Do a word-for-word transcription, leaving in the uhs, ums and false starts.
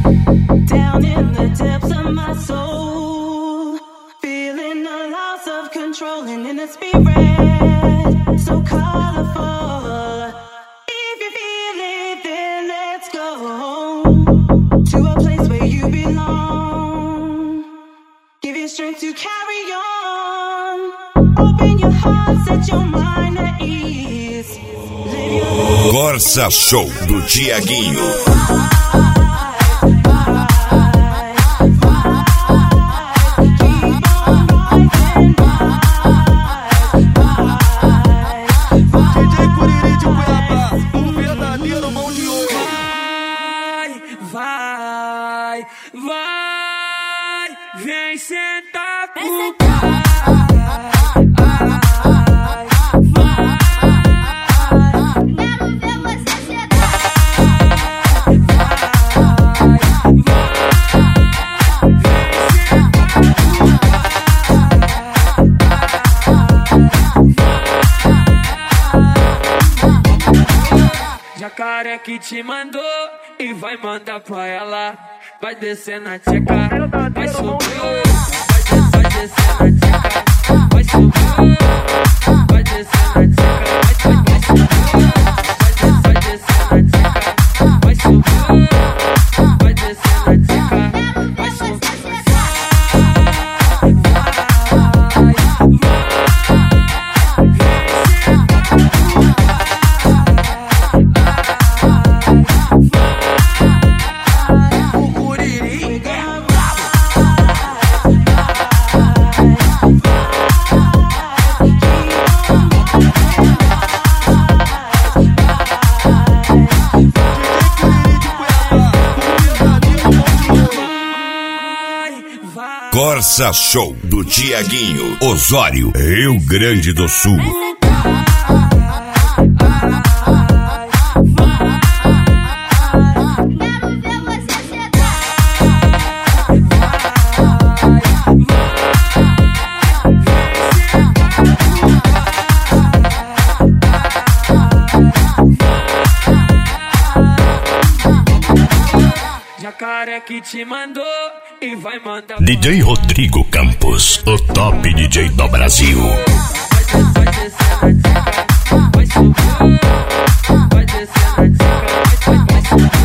Down in the depths of my soul, feeling the loss of control and in the spirit, so colorful. If you feel it, then let's go to a place where you belong. Give you strength to carry on. Open your heart, set your mind at ease. Live your life. Corsa Show do Tiaguinho. Vai, vai, vem sentar com o pai. Jacaré que te mandou e vai mandar pra ela. Vai descer na tcheca, vai subir. Vai descer na tcheca, vai subir. Vai descer na tcheca, vai subir. Vai descer na tcheca, vai subir. Vai descer na tcheca, vai subir. Corsa Show do Tiaguinho, Osório, Rio Grande do Sul. Jacaré que te mandou e vai mandar. D J Rodrigo Campos, o top D J do Brasil. Vai descer na tcheca, vai subir. Vai descer na tcheca, vai subir.